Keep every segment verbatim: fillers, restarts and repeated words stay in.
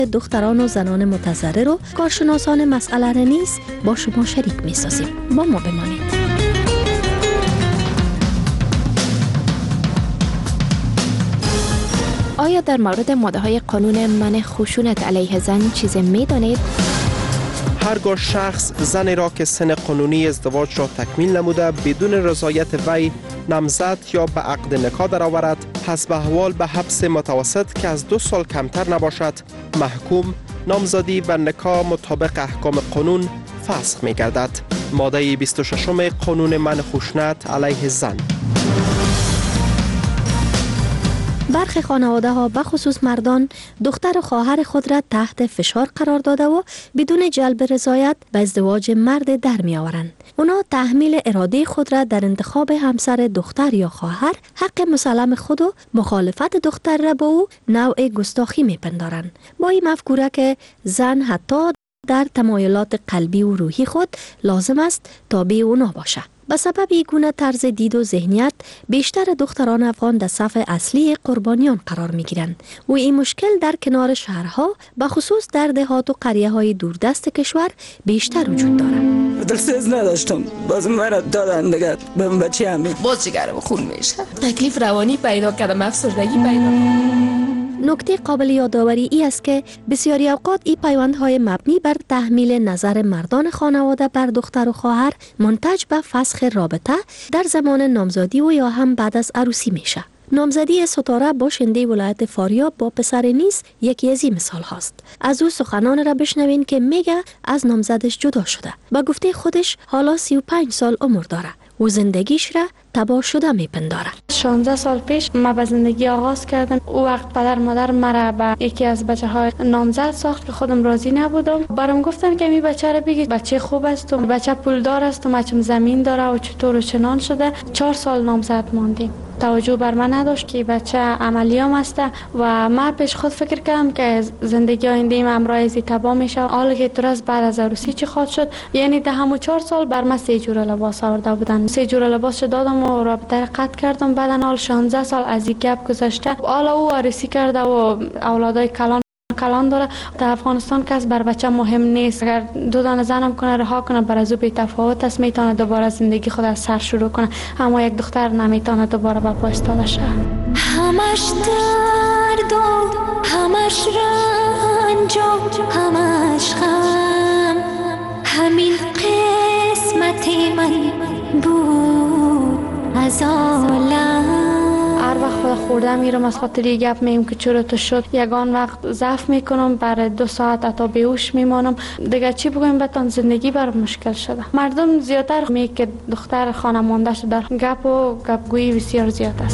دختران و زنان متضرر و کارشناسان مسئله را نیز با شما شریک می سازیم. با ما بمانید. آیا در مورد ماده‌های قانون منع خشونت علیه زن چیزی می‌دانید؟ هرگاه شخص زنی را که سن قانونی ازدواج را تکمیل نموده بدون رضایت وی نامزد یا به عقد نکاح درآورد، حسب احوال به حبس متوسط که از دو سال کمتر نباشد محکوم، نامزدی و نکاح مطابق احکام قانون فسخ می گردد. ماده بیست و شش قانون منع خشونت علیه زن. برخی خانواده ها به خصوص مردان دختر و خواهر خود را تحت فشار قرار داده و بدون جلب رضایت به ازدواج مرد در می آورند. اونا تحمیل اراده خود را در انتخاب همسر دختر یا خواهر، حق مسلم خود و مخالفت دختر را با او نوع گستاخی می پندارند. با این مفکوره که زن حتی در تمایلات قلبی و روحی خود لازم است تابع اونا باشه. به سبب این گونه طرز دید و ذهنیت بیشتر دختران افغان در صف اصلی قربانیان قرار می گیرند و این مشکل در کنار شهرها به خصوص در دهات و قریه های دوردست کشور بیشتر وجود دارد. دلسوز نداشتم، باز مرا دادن دیگه به بچه همین باز جگرم خون میشه، تکلیف روانی پیدا کردم، افسردگی پیدا. نکته قابل یادآوری ای است که بسیاری اوقات این پیوندهای مبنی بر تحمیل نظر مردان خانواده بر دختر و خواهر منتج به فسخ رابطه در زمان نامزدی و یا هم بعد از عروسی میشه. نامزدی ستاره باشنده ولایت فاریاب با پسر نیز یکی از این مثال هاست. از او سخنان را بشنوین که میگه از نامزدش جدا شده. با گفته خودش حالا سی و پنج سال عمر داره و زندگیش را تباه شده میپنداره. شانزده سال پیش ما به زندگی آغاز کردم. او وقت پدر مادر مرا به یکی از بچه های نامزد ساخت که خودم راضی نبودم. برام گفتن که می بچه را بگید بچه خوب است و بچه پولدار است و مچم زمین داره و چطور و چنان شده. چهار سال نامزد ماندیم. توجه بر من نداشت که بچه عملیام است و من پیش خود فکر کردم که زندگی آینده ایم امرایزی تباه میشه. حالا که درست بعد از عروسی چی خواهد شد؟ یعنی ده هم و چهار سال بر من سه جور لباس آورده بودن. سه جور لباس دادم و رابطه قطع کردم. بعدا حال شانزده سال از این گپ گذشته. حالا او عروسی کرده و اولادای کلان کلان داره. در افغانستان کس بر بچه مهم نیست. اگر دو دانه زنم کنه رها کنه بر از او بی تفاوت است، میتونه دوباره زندگی خود از سر شروع کنه، اما یک دختر نمیتونه دوباره به پا ایستاده شه. همش درد و همش رنج و همش غم، همین قسمت من بود از عالم. هر وقت خود خورده میرم از خاطر یه گپ میم که چرا تو شد، یگان وقت ضعف میکنم، برای دو ساعت حتی بیهوش میمانم. دیگه چی بگویم بتان زندگی بر مشکل شده. مردم زیادتر می که دختر خانمانده شده، گپ و گپگویی بسیار زیاد است.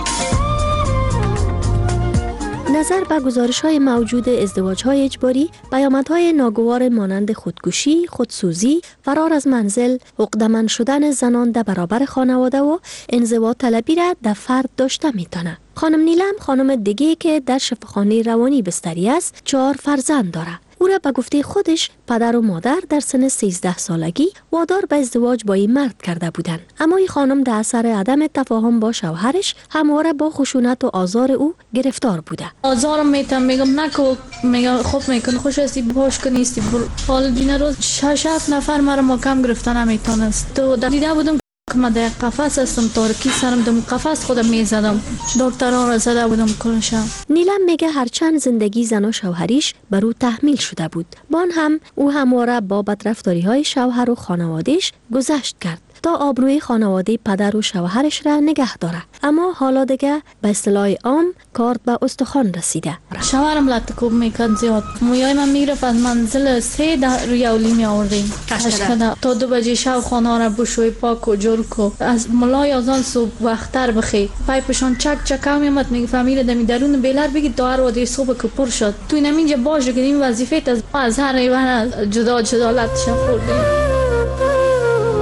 نظر به گزارش‌های موجود ازدواج‌های اجباری، پیامدهای ناگوار مانند خودکشی، خودسوزی، فرار از منزل، عقده‌مند شدن زنان در برابر خانواده و انزوا طلبی را در فرد داشته می‌تونه. خانم نیلم خانم دیگه که در شفاخانه روانی بستری است، چهار فرزند داره. او را به گفته خودش پدر و مادر در سن سیزده سالگی وادار به ازدواج با این مرد کرده بودند، اما این خانم در اثر عدم تفاهم با شوهرش همواره با خشونت و آزار او گرفتار بوده. آزارم میتم میگم نکو، میگم خوب میکن خوش هستی باش کنیستی حال دینا روز شش هفت نفر مرا محکم گرفتن نمیتونست. تو دیده بودم که من در قفس هستم، تارکی سرم دم قفس خودم میزدم، دکتران را زده بودم کلشم. نیلم میگه هرچند زندگی زن و شوهریش بر او تحمیل شده بود، بان هم او همواره با بدرفتاری های شوهر و خانوادهش گذشت کرد تا آبروی خانواده پدر و شوهرش را نگه داره، اما حالا دیگه به اصطلاح عام کارت به استخوان رسیده. شوهرم لطکوب میکرد زیاد. مویای من میرفت از منزل سه ده روی اولی می آوردیم کشکده تا دو بجه شب خانه را بشوی پاک و جور کو. از ملای آزان صبح وقتر بخی پایپشان چک چک هم میامد. میگه فامیل دمی درون بیلر بگید دار و دی صبح که پر شد تو اینجا باشه که این وظیفه از از هر ایوان جدا جدا لطش خوردیم.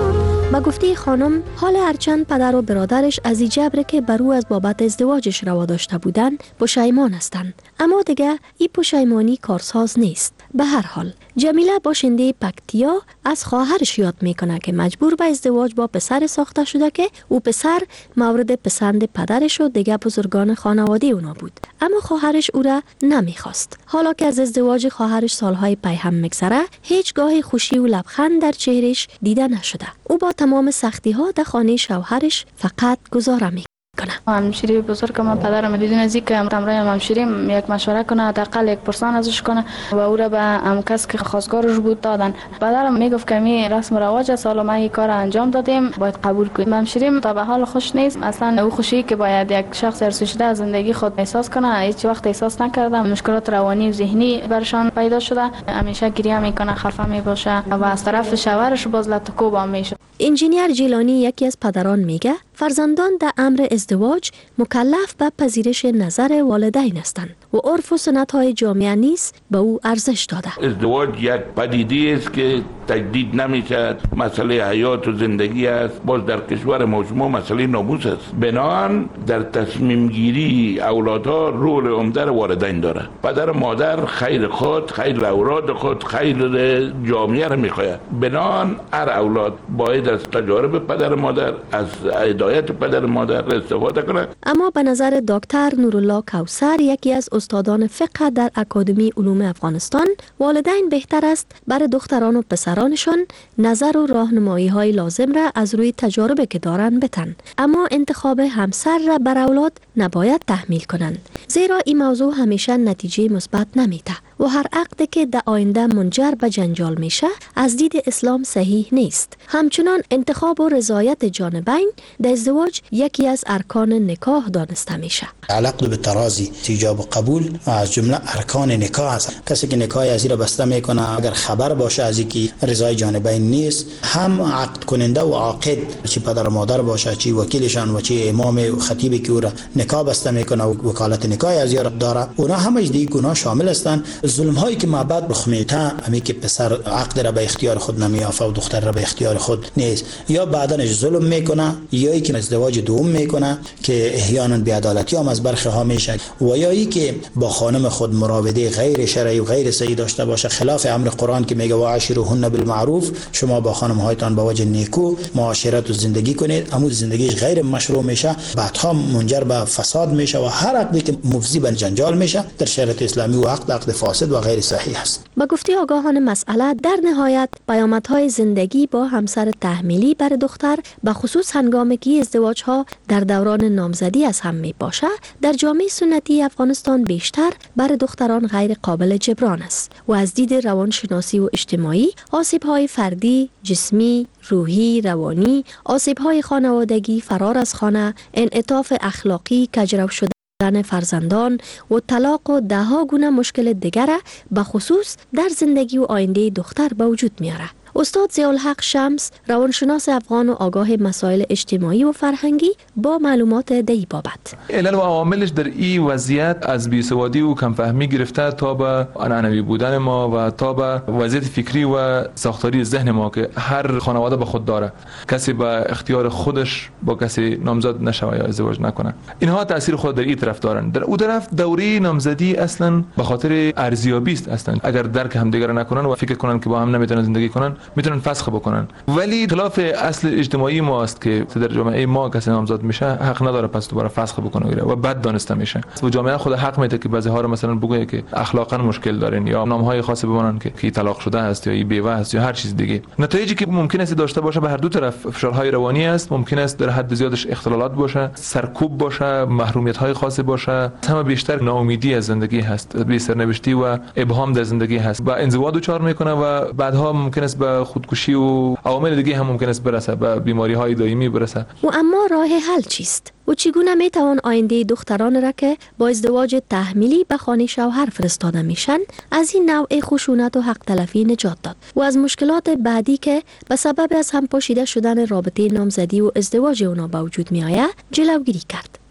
با گفته خانم، حال هرچند پدر و برادرش از این جبر که بر او از بابت ازدواجش روا داشته بودن پشیمان هستند، اما دیگه این پشیمانی کارساز نیست. به هر حال جمیله باشنده پکتیا از خواهرش یاد میکنه که مجبور به ازدواج با پسر ساخته شده که او پسر مورد پسند پدرش و دیگه بزرگان خانواده اونا بود، اما خواهرش او را نمیخواست. حالا که از ازدواج خواهرش سالهای پی هم میگذره، هیچ گاه خوشی و لبخند در چهرش دیده نشده. او با تمام سختی ها در خانه شوهرش فقط گذاره می همشیری بزرگ ما پدرم بدون از اینکه همراه همشیریم یک مشوره کنه، حداقل یک پرسان ازش کنه و او را به هم کس که خواستگارش بود دادن. پدرم میگفت که می رسم و رواج است، حالا ما این کار انجام دادیم باید قبول کنیم. همشیریم تا به حال خوش نیست. اصلا او خوشی که باید یک شخص ارث شده از زندگی خود احساس کنه هیچ وقت احساس نکردم. مشکلات روانی و ذهنی برشان پیدا شده، همیشه گریه میکنه، خفه میباشه و از طرف شوهرش باز لطکوب میشه. انجینیر جیلانی یکی از پدران میگه فرزندان در امر ازدواج مکلف به پذیرش نظر والدین هستند و عرف و سنت های جامعه نیز به او ارزش داده. ازدواج یک پدیده است که تجدید نمیشه، مسئله حیات و زندگی است. باز در کشور ما شما مسئله ناموس است. بنابراین در تصمیم گیری اولادها رول عمده والدین داره. پدر و مادر خیر خود، خیر اولاد خود، خیر جامعه را میخواد. بنابراین هر اولاد باید از تجارب پدر و مادر، از هدایت پدر و مادر استفاده کنه. اما به نظر دکتر نورالله کوثر، یکی از استادان فقه در اکادمی علوم افغانستان، والدین بهتر است برای دختران و پسرانشان نظر و راهنمایی های لازم را از روی تجارب که دارن بتن، اما انتخاب همسر را بر اولاد نباید تحمیل کنند، زیرا این موضوع همیشه نتیجه مثبت نمیده و هر عقدی که در آینده منجر به جنجال میشه از دید اسلام صحیح نیست. همچنان انتخاب و رضایت جانبین در ازدواج یکی از ارکان نکاح دانسته میشه. العقد بالتراضی، ایجاب و قبول از جمله ارکان نکاح است. کسی که نکاح از این را بسته میکنه اگر خبر باشه از اینکه رضای جانبین نیست، هم عقد کننده و عاقد، چی پدر و مادر باشه، چی وکیلشان و چی امام و خطیبی که او را نکاح بسته میکنه و وکالت نکاح از این را داره، اونا همش دیگه گناه شامل هستند. ظلم هایی که ما بعد رخ میده، همین که پسر عقد را به اختیار خود نمیافه و دختر را به اختیار خود نیست، یا بعدنش ظلم میکنه، یا ای که ازدواج دوم میکنه که احیانا بی‌عدالتی هم از برخی ها میشه، و یا ای که با خانم خود مراوده غیر شرعی و غیر صحیح داشته باشه، خلاف امر قرآن که میگه وعاشروهن بالمعروف، شما با خانم هایتان با وجه نیکو معاشرت و زندگی کنید، اما زندگیش غیر مشروع میشه، بعدها منجر به فساد میشه و هر عقدی که مفضی به جنجال میشه در شریعت اسلامی و عقد عقد فاسد و غیر صحیح است. با گفته آگاهان مسئله، در نهایت پیامدهای زندگی با همسر تحمیلی بر دختر به خصوص هنگامی که ازدواج ها در دوران نامزدی از هم می باشه، در جامعه سنتی افغانستان بیشتر بر دختران غیر قابل جبران است و از دید روانشناسی و اجتماعی آسیب های فردی، جسمی، روحی، روانی، آسیب های خانوادگی، فرار از خانه، انعطاف اخلاقی، کجرو شدن فرزندان و طلاق و ده ها گونه مشکل دیگر به خصوص در زندگی و آینده دختر به وجود میاره. استاد ضیاءالحق شمس، روانشناس افغان و آگاه مسائل اجتماعی و فرهنگی، با معلومات دی بابت. علل و عواملش در این وضعیت از بیسوادی و کمفهمی گرفته تا به عنعنوی بودن ما و تا به وضعیت فکری و ساختاری ذهن ما که هر خانواده به خود داره، کسی به اختیار خودش با کسی نامزد نشوه یا ازدواج نکنه. اینها تاثیر خود در این طرف دارن. در اون طرف دوره نامزدی اصلا به خاطر ارزیابی است. اصلا اگر درک همدیگر نکنن و فکر کنن که با هم نمیتونن زندگی کنن، میتونن فسخ بکنن. ولی خلاف اصل اجتماعی ماست که در جامعه ما کسی نامزد میشه حق نداره پس دوباره فسخ بکنه و بد دانسته میشه. و جامعه خود حق میده که بعضی ها رو مثلا بگه که اخلاقا مشکل دارین یا نامهای خاصی بمونن که کی طلاق شده است یا بیوه است یا هر چیز دیگه. نتایجی که ممکن است داشته باشه به هر دو طرف فشارهای روانی است، ممکن است در حد زیادش اختلالات باشه، سرکوب باشه، محرومیت های خاصی باشه، همه بیشتر ناامیدی از زندگی هست، بی سرنوشتی و ابهام در زندگی هست و انزوا دچار میکنه و بعدها ممکن است به خودکشی و عوامل دیگه هم ممکن است برسه، به بیماری های دائمی برسه. و اما راه حل چیست؟ و چگونه می توان آینده دختران را که با ازدواج تحمیلی به خانه شوهر فرستاده میشن از این نوع خشونت و حق تلفی نجات داد و از مشکلات بعدی که به سبب از هم پاشیده شدن رابطه نامزدی و ازدواج اونا به وجود می آید جلوگیری کرد؟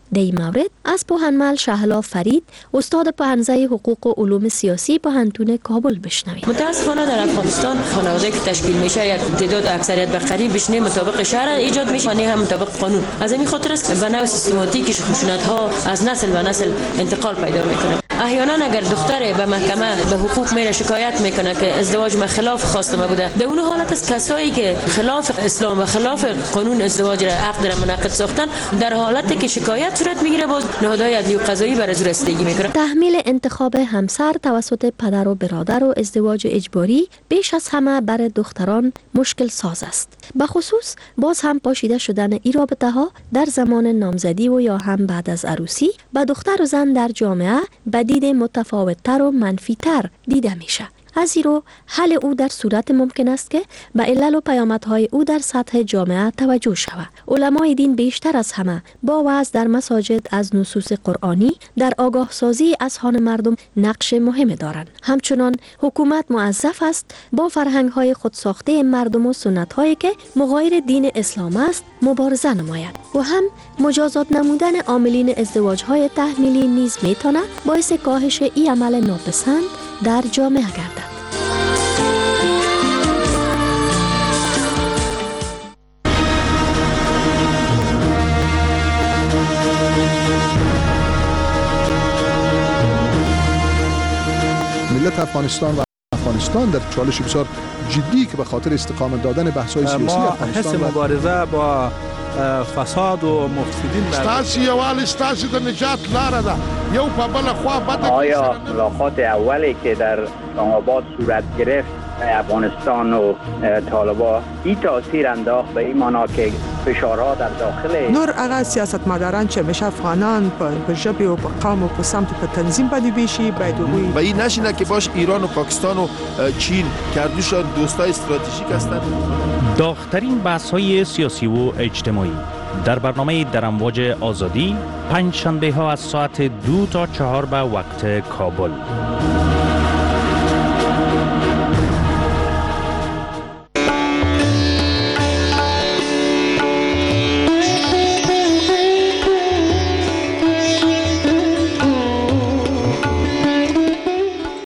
در این مورد از پوهنمل شهلا فرید استاد پوهنزه حقوق و علوم سیاسی پوهنتون کابل بشنویم. متاسفانه در افغانستان خانواده که تشکیل میشه یک تعداد اکثریت به قریب بشنه مطابق شرع ایجاد میشه، نه هم مطابق قانون. از این خاطر است به نوع سیستماتیک خشونت ها از نسل به نسل انتقال پیدا میکنه. احیانا اگر دختر به محکمه به حقوق میره شکایت میکنه که ازدواج ما خلاف خواستم بوده، در اون حالت است کسایی که خلاف اسلام و خلاف قانون ازدواج را عقد را منعقد ساختن، در حالتی که شکایت صورت میگیره باز نهادهای عدلی و قضایی بر از رسیدگی میکنه. تحمیل انتخاب همسر توسط پدر و برادر و ازدواج اجباری بیش از همه برای دختران مشکل ساز است. به خصوص باز هم پاشیده شدن این رابطه ها در زمان نامزدی و یا هم بعد از عروسی به دختر و زن در جامعه به دید متفاوت‌تر و منفی‌تر دیده میشه. از این رو حل او در صورت ممکن است که به علل و پیامدهای او در سطح جامعه توجه شود. علمای دین بیشتر از همه با وعظ در مساجد از نصوص قرآنی در آگاه سازی اذهان مردم نقش مهم دارند. همچنان حکومت موظف است با فرهنگ‌های خودساخته مردم و سنت‌هایی که مغایر دین اسلام است مبارزه نماید و هم مجازات نمودن عاملین ازدواج‌های تحمیلی نیز میتونه باعث کاهش این عمل ناپسند در جامعه گردد. ملت افغانستان و افغانستان در چالش بسیار جدی که به خاطر استقامت دادن بحث‌های سیاسی افغانستان حس مبارزه با فساد و مفسدین ستاسو یوال ستاسو د نجات لاره ده یو په بل خوا بد. آیا ملاقات اولی که در اسلام آباد صورت گرفت افغانستان و طالبان این تاثیر انداخت به این معنا که فشارها در داخل نور هغه سیاستمداران چې همیشه افغانان په ژبې او په قوم او په سمت په تنظیم باندې بیشي باید وي و این نشینه که باش ایران و پاکستان و چین کردوشان دوستای استراتژیک هستند. داغ‌ترین بحث‌های سیاسی و اجتماعی در برنامه در امواج آزادی پنج شنبه ها از ساعت دو تا چهار به وقت کابل.